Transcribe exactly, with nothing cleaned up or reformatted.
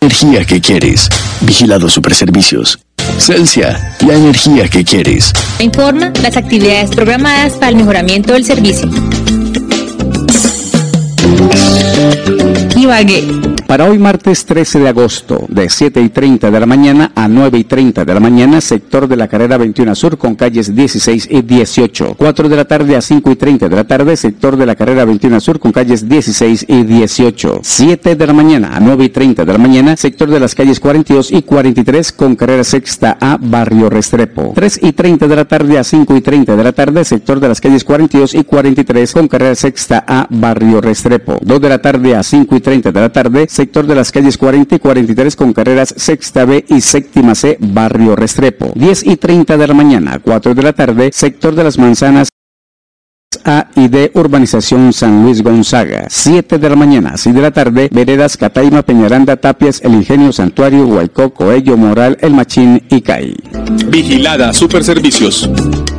energía que quieres. Vigilado Superservicios. Celsia, la energía que quieres. Informa las actividades programadas para el mejoramiento del servicio. Ibagué. Para hoy martes trece de agosto, de siete y treinta de la mañana a nueve y treinta de la mañana, sector de la carrera veintiuno Sur con calles dieciséis y dieciocho. cuatro de la tarde a cinco y treinta de la tarde, sector de la carrera veintiuno Sur con calles dieciséis y dieciocho. siete de la mañana a nueve y treinta de la mañana, sector de las calles cuarenta y dos y cuarenta y tres con carrera sexta A, barrio Restrepo. tres y treinta de la tarde a cinco y treinta de la tarde, sector de las calles cuarenta y dos y cuarenta y tres con carrera sexta A, barrio Restrepo. dos de la tarde a cinco y treinta de la tarde, sector de las calles cuarenta y cuarenta y tres con carreras sexta B y séptima C, barrio Restrepo. diez y treinta de la mañana a cuatro de la tarde, sector de las manzanas A y D, urbanización San Luis Gonzaga. siete de la mañana a seis de la tarde, veredas Cataima, Peñaranda, Tapias, El Ingenio, Santuario, Huaycó, Coello, Moral, El Machín y Cay. Vigilada Superservicios.